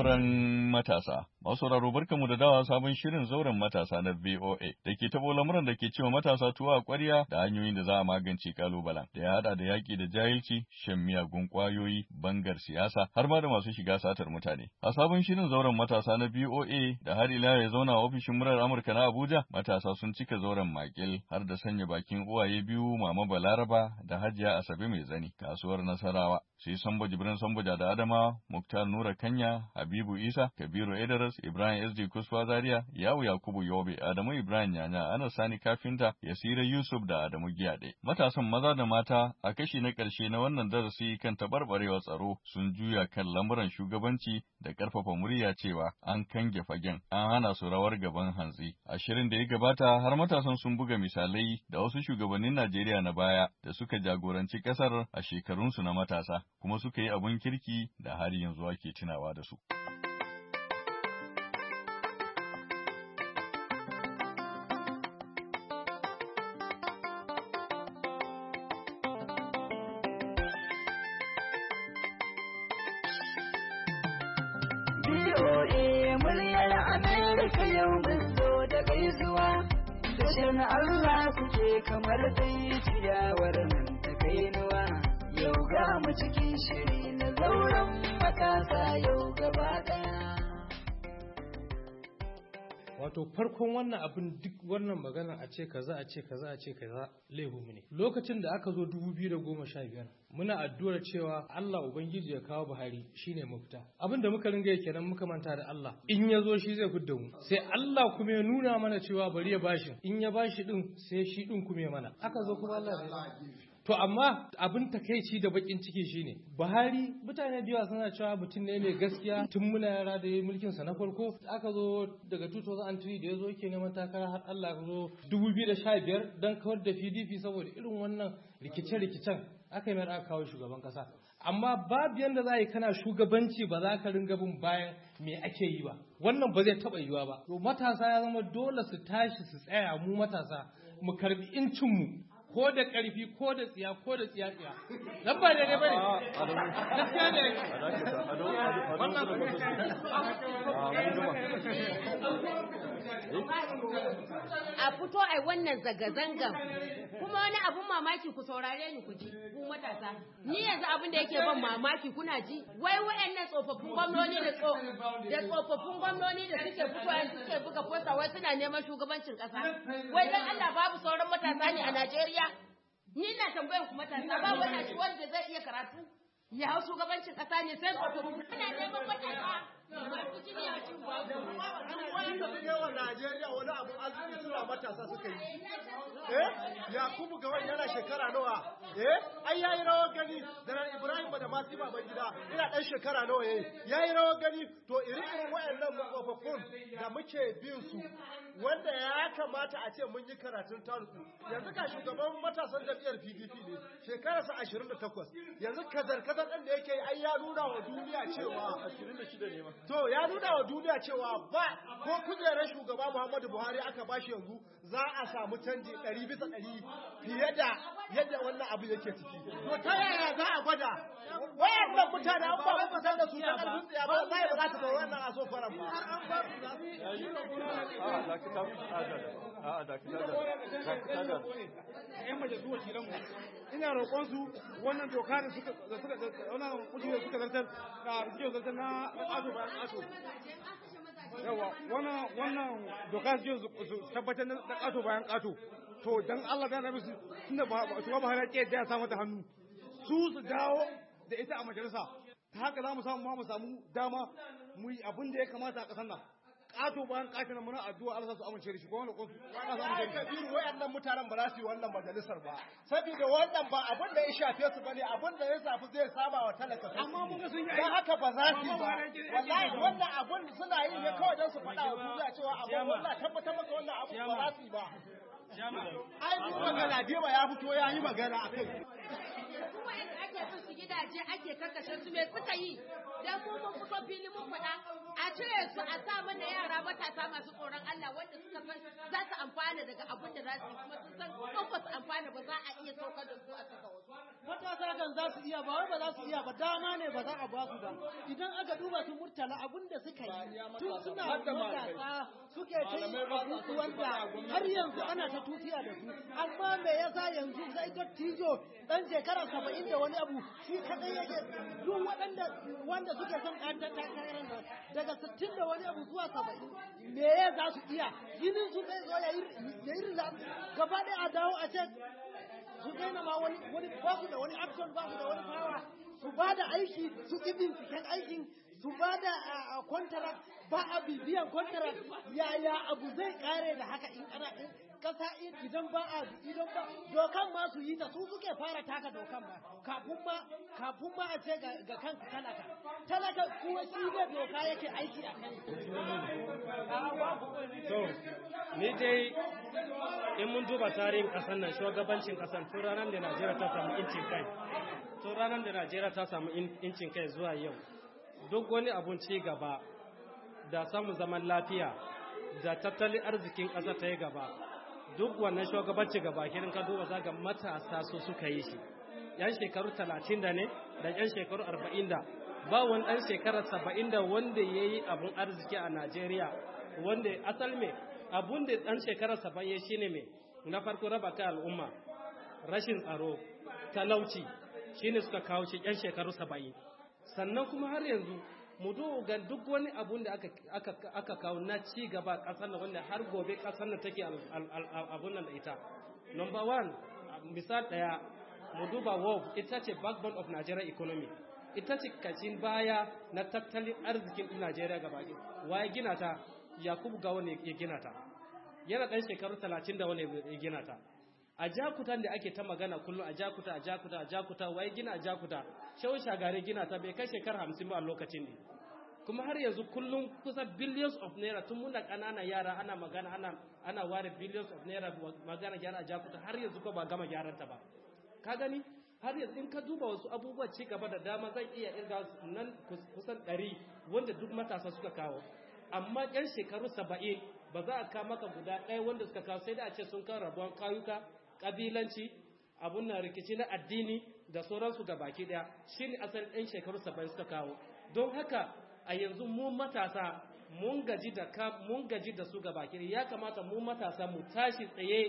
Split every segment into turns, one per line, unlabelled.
Zauren matasa. Masu sauraro barkamu da dawa sabon shirin zauren matasa na VOA da ke tabo lamuran da ke cewa matasa tuwa a ƙwarya da hanyoyin da za a magance kalubalen da ya haɗa da yaƙi da jahilci, shan miyagun ƙwayoyi, bangar siyasa har ma da masu shiga satar mutane. A sabon shirin zauren matasa na VOA da har ila ya zauna a ofishin murar Amurka na Abuja, matasa sun cika zauren makil har da sanya bakin uwaye biyu Mama Balaraba da Hajiya Asabe mai zani kasuwar Nasarawa. Sai Sambo Jibrin Sambuja da Adama, Muktar Nura Kanya, Habibu Isa, Kabiru Edaras, Ibrahim SD Kusfa Zaria, Yawu Yakubu Yobe, Adamu Ibrahim Yanya, Anas Sani Kafinta, Yasira Yusuf da Adamu Giyade. Matasan maza da mata a kashi na ƙarshe na wannan darasi kan taɓarɓarewar tsaro sun juya kan lamuran shugabanci da ƙarfafa murya cewa an kange fagen, an hana su rawar gaban hantsi. A shirin da ya gabata har matasan sun buga misalai da wasu shugabannin Najeriya na baya da suka jagoranci ƙasar a shekarunsu na matasa, kuma suka yi abun kirki da har yanzu ake tunawa da su.
BOA muryar Amerika yau mun zo da gaisuwa, dashen Allah kuke kamar dai ciyawar nan ta kainuwa. Yau ga mu cikin shiri na zauren matasa yau gaba ɗaya.
Wato farkon wannan abin duk wannan magana a ce kaza a ce kaza a ce kaza laihu ne. Lokacin da aka zo 2015 muna addu'ar cewa Allah Ubangiji ya kawo Buhari shine mafita. Abin da muka ringa kenan muka manta da Allah. In ya zo shi zai fidda mu. Sai Allah kuma ya nuna mana cewa bari ya bashi. In ya bashi din sai shi din kuma ya mana. Aka zo kuma Allah ya to amma abin takeici da bakin ciki shine Buhari mutane da yawa suna cewa mutum ne mai gaskiya tun muna yara da yayi mulkin sa na farko aka zo daga 2003 da yazo yake neman takara har Allah ya zo 2015 dan kawar da PDP saboda irin wannan rikice-rikicen aka yi mai aka kawo shugaban kasa amma babu yanda za yi kana shugabanci ba za ka ringa bin bayan me ake yi ba wannan ba zai taba yiwa ba to matasa ya zama dole su tashi su tsaya mu matasa mu karbi incin mu ko da ƙarfi ko da tsiya ko da tsiya dan ba daidai bane gaskiya ne
a fito ai wannan zanga-zangan kuma wani abun mamaki ku saurare ni ku ji ku matasa ni yanzu abin da yake ban mamaki kuna ji wai wayannan tsofaffin gwamnoni da tsofaffin gwamnoni da suke fitowa suke buga posta wai suna neman shugabancin kasa wai dan Allah babu sauran matasa ne a Najeriya ni na tambayar ku matasa ba wani wanda zai iya karatu ya hau shugabancin kasa ne sai tsofaffin ana neman matasa masu jini a cikin
wani da yawan Najeriya wani abu arziki suna matasa suka yi Yakubu ga wani yana shekara nawa ai yayi rawar gani da Ibrahim da masu baban gida ina dan shekara nawa yayi rawar gani to irin wayannan tsofaffin da muke bin su wanda ya kamata a ce mun yi karatun taruku yanzu ka shugaban matasan jam'iyyar PDP ne shekararsa 28 yanzu kazar-kazar ɗin da yake ai ya nuna wa duniya cewa 26 ne ma to ya nuna wa duniya cewa ba ko kujerar shugaba Muhammadu Buhari aka bashi yanzu za a samu canji 100% fiye da yadda wannan abu yake ciki to ta yaya za a gwada wayannan mutane an ba mu san da su da ƙarfin tsiya ba sai ba za ta zo wannan aso faran ba
ina roƙon su wannan doka da suka wannan kujiyar suka zartar da suke zartar na ƙaso bayan ƙaso yawa wannan doka su tabbatar da ƙaso bayan ƙato to dan Allah da nabi tunda ba su ba har ke da ya samu da hannu su dawo da ita a majalisa ta haka za mu samu dama mu yi abin da ya kamata a ƙasar nan ƙato bayan ƙato na muna addu'a Allah za su amince da shi ko wani ƙofi ana samu da
kabiru wayannan mutanen ba za su yi wannan majalisar ba saboda wannan ba abin da ya shafe su bane abin da ya shafi zai saba wa talaka
amma mun ga sun yi
dan haka ba za su yi ba wallahi wannan abin suna yi ne kawai don su faɗa wa duniya cewa abin wallahi tabbatar maka wannan abin ba za su yi ba ai duk magana Dema ya fito ya yi magana akai
ake bin su gidaje ake karkashe su me suka yi dan mu mun fito fili mun faɗa a cire su a sa mana yara matasa masu tsoron Allah wanda suka san za su amfana daga abin da za su yi kuma sun san ko ba su amfana ba za a iya saukar da su a saka wasu
matasa kan
za su iya ba wai ba za su iya ba dama ne ba za a ba su ba idan aka duba su Murtala abin da suka yi tun suna matasa suke ta yi abubuwan da har yanzu ana ta tutiya da su amma me yasa yanzu zai dattijo dan shekara 70 da wani abu shi kadai yake duk wanda suke son ɗan takarar nan daga 60 da wani abu zuwa 70 me ya za su iya jinin su zai zo ya yi gaba ɗaya a dawo a ce su daina ma wani ba su da wani action ba su da wani power su ba da aiki su ki binciken aikin su ba da contract ba a bibiyan contract yaya abu zai kare da haka in ana kasa idan ba dokan ma su yi ta su suke fara taka dokan ba kafin ma a ce ga kanka talaka kuma shi ne doka yake aiki a kan
to ni dai in mun duba tarihin kasan nan shugabancin kasan tun ranar da Najeriya ta samu incin kai zuwa yau duk wani abun ci gaba da samun zaman lafiya da tattalin arzikin ƙasa ta yi gaba duk wannan shugabanci gaba kirin ka duba zaga matasa su suka yi shi yan shekaru 30 da ne da yan shekaru 40 da ba wani ɗan shekara 70 da wanda ya yi abun arziki a Najeriya wanda asal me abun da ɗan shekara 70 ya shine me na farko raba kai al'umma rashin tsaro talauci shine suka kawo shi yan shekaru 70 sannan kuma har yanzu mu ga duk wani abun da aka kawo na ci gaba ƙasar nan wanda har gobe ƙasar nan take abun nan da ita number 1 misal ɗaya mu duba WOF ita ce backbone of Nigeria economy ita ce kashin baya na tattalin arzikin Najeriya gaba ɗaya waye gina ta Yakubu Gawon ya gina ta yana ɗan shekaru 30 da wani ya gina ta a Jakuta da ake ta magana kullum a Jakuta waye gina a Jakuta Shehu Shagari gina ta bai kai shekara 50 ba a lokacin ne kuma har yanzu kullum kusa billions of naira tun muna ƙanana yara ana magana ana ware billions of naira magana gyara a Jakuta har yanzu ko ba gama gyaran ta ba ka gani har yanzu in ka duba wasu abubuwa ci gaba da dama zan iya irga nan kusan 100 wanda duk matasa suka kawo amma yan shekaru 70 ba za a kawo maka guda ɗaya wanda suka kawo sai da a ce sun kawo rabuwan kayuka kabilanci abun na rikici na addini da sauransu ga baki daya shine asalin ɗan shekaru 70 suka kawo don haka a yanzu mu matasa mun gaji da su ga baki ya kamata mu matasa mu tashi tsaye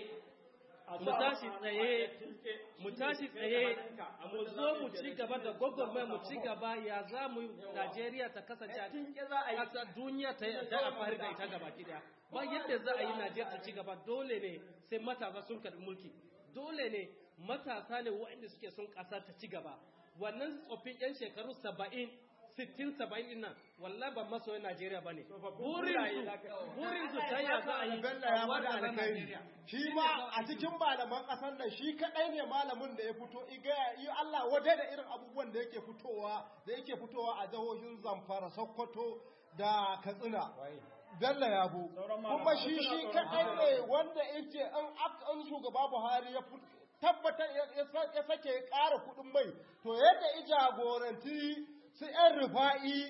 mu zo mu ci gaba da gwagwarmaya mu ci gaba ya za mu Najeriya ta kasance a duniya ta afari da ita gaba daya ba yadda za a yi Najeriya ta ci gaba dole ne sai matasa sun karɓi mulki dole ne matasa ne waɗanda suke son ƙasa ta ci gaba wannan tsoffin 'yan shekaru 60-70 din nan wallahi ba masoyin Najeriya bane burin su ta ya za a yi
da Najeriya shi ma a cikin malaman ƙasar nan shi kadai ne malamin da ya fito yi Allah wadai da irin abubuwan da yake fitowa a jihohin Zamfara Sokoto da Katsina Bello Yabo kuma shi kadai ne wanda yace an shugaba Buhari ya tabbatar ya sake ƙara kuɗin mai to yadda ya jagoranci su ‘yan rufa'i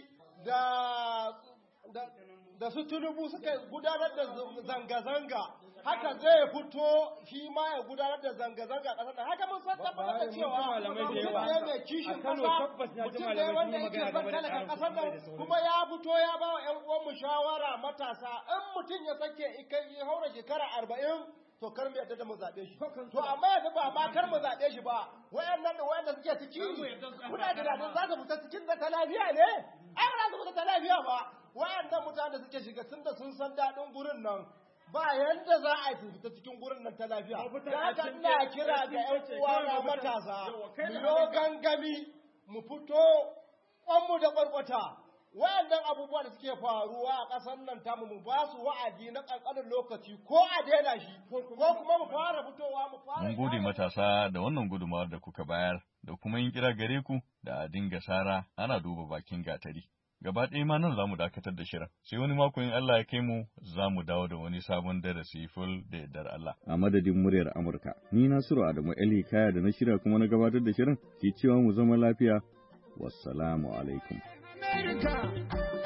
da su Tinubu suka gudanar da zanga-zanga haka zai fito shi ma ya gudanar da zanga-zanga ƙasar da haka mun san tabbatar da cewa mutum ne mai kishin ƙasa mutum ne wanda yake son talakan ƙasar nan kuma ya fito ya ba wa ‘yan uwanmu shawara matasa in mutum ya sake ya haura shekara 40 to kar mu yadda da mu zaɓe shi to amma yanzu ba ma kar mu zaɓe shi ba wayannan da wayanda suke ciki kuna da dadin za su fita cikin da ta lafiya ne ai ba za su fita ta lafiya ba wayannan mutanen da suke shiga tun da sun san daɗin gurin nan ba yanda za a yi fita cikin gurin nan ta lafiya da haka ina kira ga ƴan uwa na matasa mu yo gangami mu fito kwanmu da kwarkwata wayannan abubuwa da suke faruwa a ƙasar nan tamu mu ba su wa'adi na ƙanƙanin lokaci ko a daina shi ko kuma mu fara fitowa mu fara.
Mun gode matasa da wannan gudunmawar da kuka bayar da kuma yin kira gare ku da a dinga sara ana duba bakin gatari. Gaba ɗaya ma nan za mu dakatar da shirin, sai wani mako in Allah ya kai mu za mu dawo da wani sabon darasi full da yardar Allah.
A madadin muryar Amurka, ni Nasiru Adamu Ali Kaya da na shirya kuma na gabatar da shirin, ke cewa mu zama lafiya. Wassalamu alaikum.
America.